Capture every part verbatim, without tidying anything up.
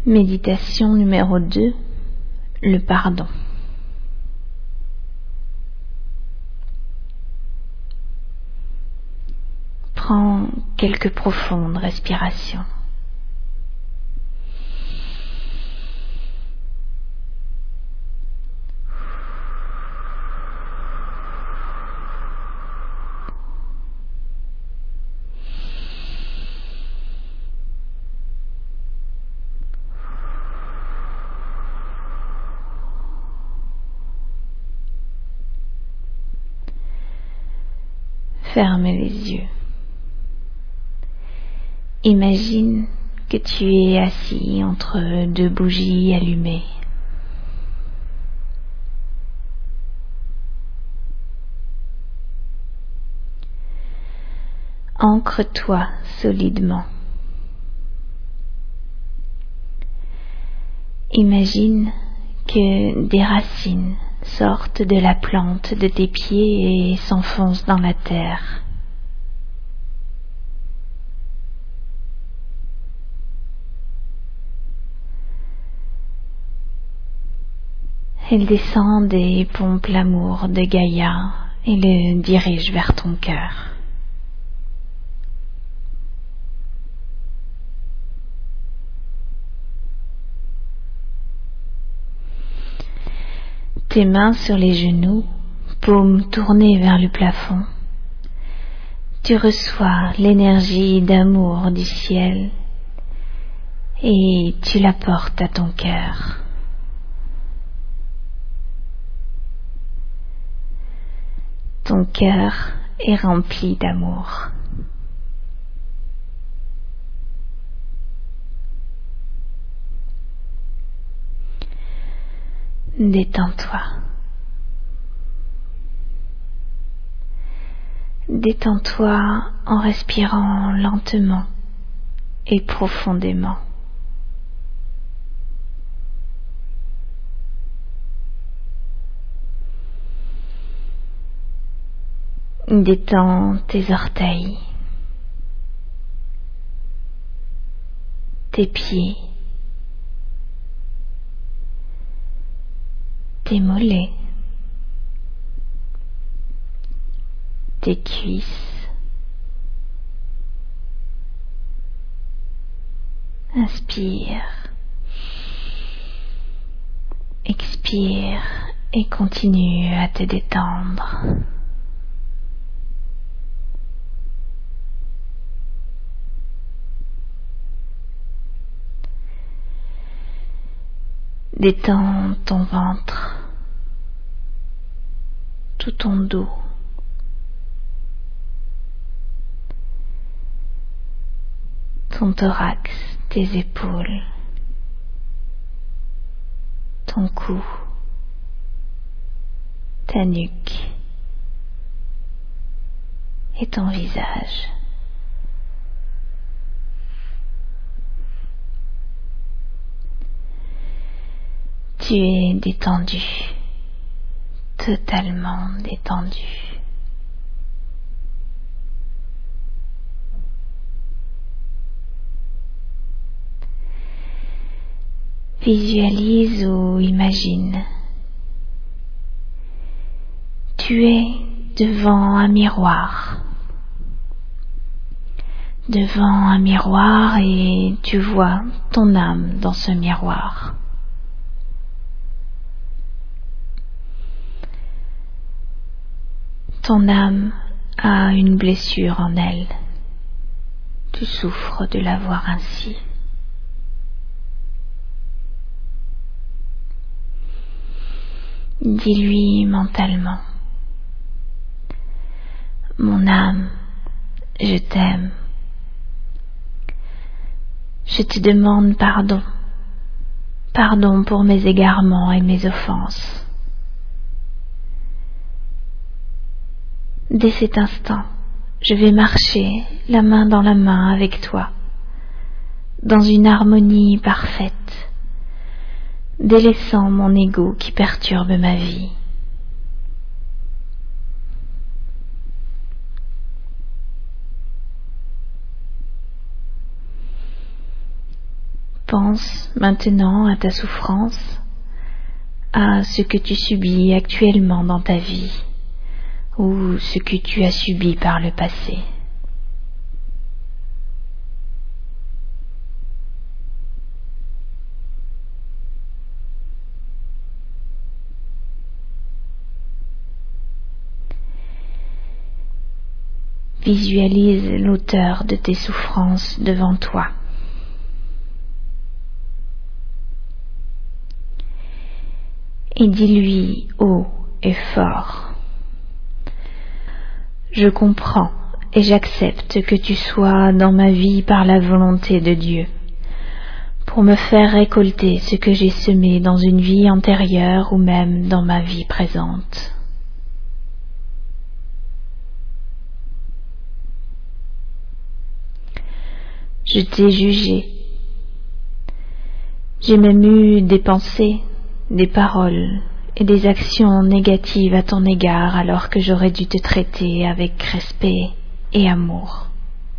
Méditation numéro deux, le pardon. Prends quelques profondes respirations. Ferme les yeux. Imagine que tu es assis entre deux bougies allumées. Ancre-toi solidement. Imagine que des racines sortent de la plante de tes pieds et s'enfoncent dans la terre. Elles descendent et pompent l'amour de Gaïa et le dirigent vers ton cœur. Tes mains sur les genoux, paumes tournées vers le plafond, tu reçois l'énergie d'amour du ciel et tu la portes à ton cœur. Ton cœur est rempli d'amour. Détends-toi. Détends-toi en respirant lentement et profondément. Détends tes orteils, tes pieds, tes mollets, tes cuisses. Inspire, expire et continue à te détendre. Détends ton ventre, tout ton dos, ton thorax, tes épaules, ton cou, ta nuque et ton visage. Tu es détendu, totalement détendu. Visualise ou imagine. Tu es devant un miroir. Devant un miroir et tu vois ton âme dans ce miroir. Ton âme a une blessure en elle. Tu souffres de la voir ainsi. Dis-lui mentalement: mon âme, je t'aime. Je te demande pardon. Pardon pour mes égarements et mes offenses. Dès cet instant, je vais marcher la main dans la main avec toi, dans une harmonie parfaite, délaissant mon ego qui perturbe ma vie. Pense maintenant à ta souffrance, à ce que tu subis actuellement dans ta vie ou ce que tu as subi par le passé. Visualise l'auteur de tes souffrances devant toi. Et dis-lui haut et fort: je comprends et j'accepte que tu sois dans ma vie par la volonté de Dieu, pour me faire récolter ce que j'ai semé dans une vie antérieure ou même dans ma vie présente. Je t'ai jugé. J'ai même eu des pensées, des paroles et des actions négatives à ton égard alors que j'aurais dû te traiter avec respect et amour.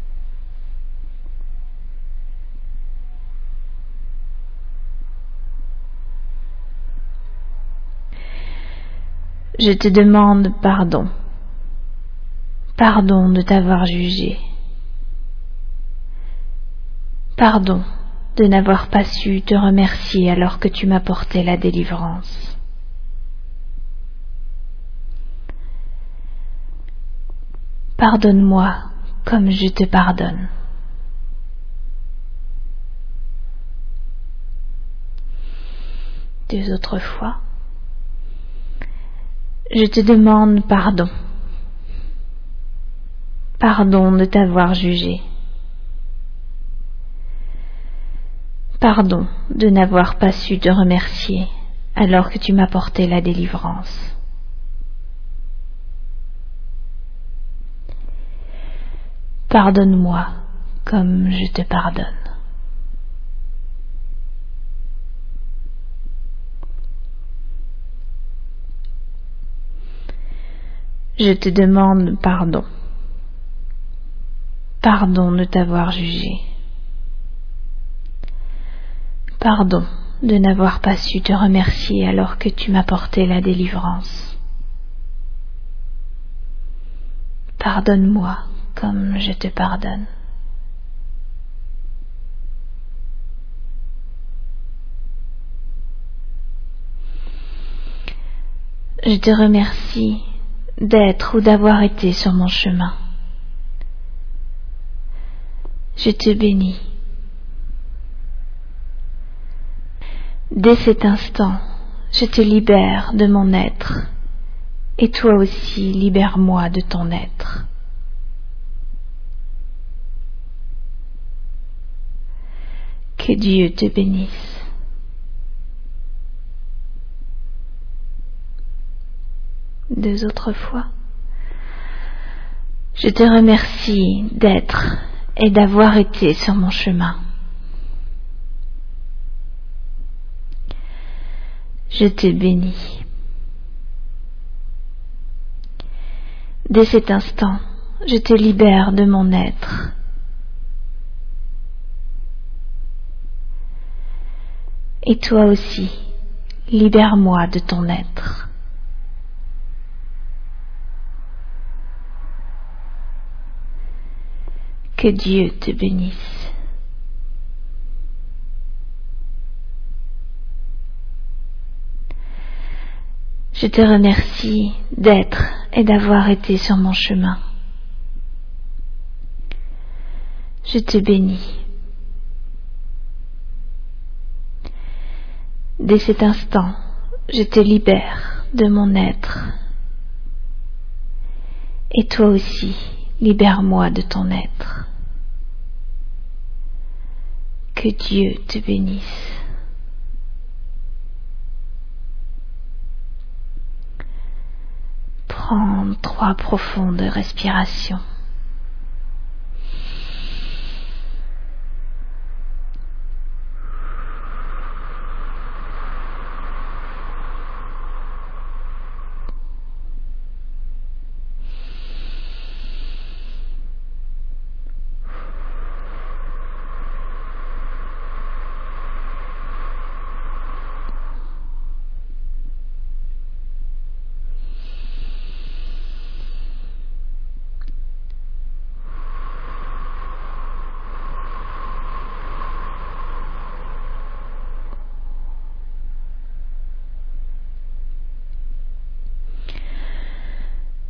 Je te demande pardon. Pardon de t'avoir jugé. Pardon de n'avoir pas su te remercier alors que tu m'apportais la délivrance. Pardonne-moi comme je te pardonne. Deux autres fois. Je te demande pardon. Pardon de t'avoir jugé. Pardon de n'avoir pas su te remercier alors que tu m'apportais la délivrance. Pardonne-moi comme je te pardonne. Je te demande pardon. Pardon de t'avoir jugé. Pardon de n'avoir pas su te remercier alors que tu m'apportais la délivrance. Pardonne-moi comme je te pardonne. Je te remercie d'être ou d'avoir été sur mon chemin. Je te bénis. Dès cet instant, je te libère de mon être, et toi aussi libère-moi de ton être. Que Dieu te bénisse. Deux autres fois. Je te remercie d'être et d'avoir été sur mon chemin. Je te bénis. Dès cet instant, je te libère de mon être. Et toi aussi, libère-moi de ton être. Que Dieu te bénisse. Je te remercie d'être et d'avoir été sur mon chemin. Je te bénis. Dès cet instant, je te libère de mon être. Et toi aussi, libère-moi de ton être. Que Dieu te bénisse. Prends trois profondes respirations.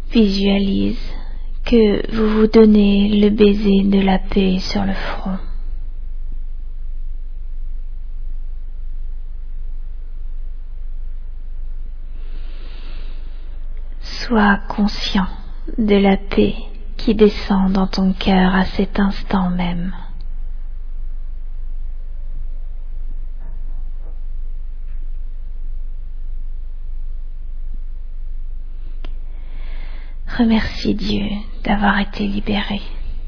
Visualise que vous vous donnez le baiser de la paix sur le front. Sois conscient de la paix qui descend dans ton cœur à cet instant même. Remercie Dieu d'avoir été libéré.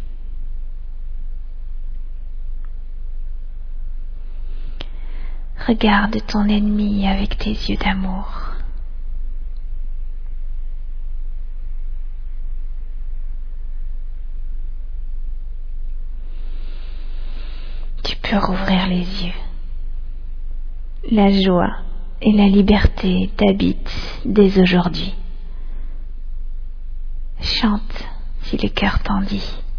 Regarde ton ennemi avec tes yeux d'amour. Tu peux rouvrir les yeux. La joie et la liberté t'habitent dès aujourd'hui. Chante si le cœur t'en dit.